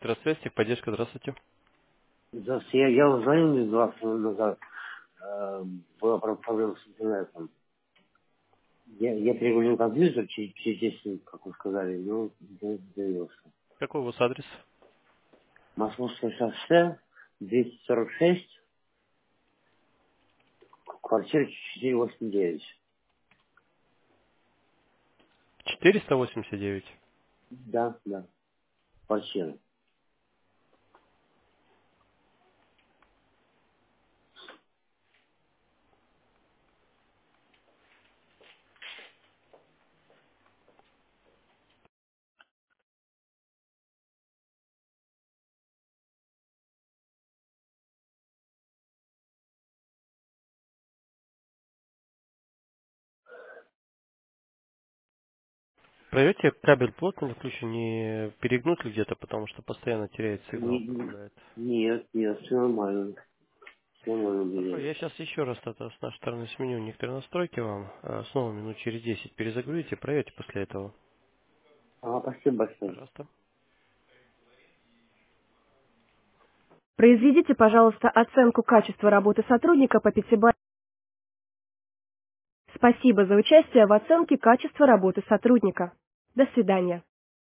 Электросвязь, техподдержка, здравствуйте. Здравствуйте, я вот звонил мне 20 минут назад, была проблема с интернетом. Я перегрузил компьютер через 10 минут, как вы сказали, но интернет не появился. Какой у вас адрес? Московское шоссе, 246, квартира 489. 489. Да, да, квартира. Проверьте, кабель плотно ли включен, не перегнут ли где-то, потому что постоянно теряет сигнал, пропадает. Нет, все нормально. Все нормально Хорошо, будет. я сейчас еще раз это с нашей стороны сменю некоторые настройки вам. Снова минут через 10 перезагрузите, проверьте после этого. Спасибо большое. Пожалуйста. Произведите, пожалуйста, оценку качества работы сотрудника по пятибалльной. Спасибо за участие в оценке качества работы сотрудника. До свидания.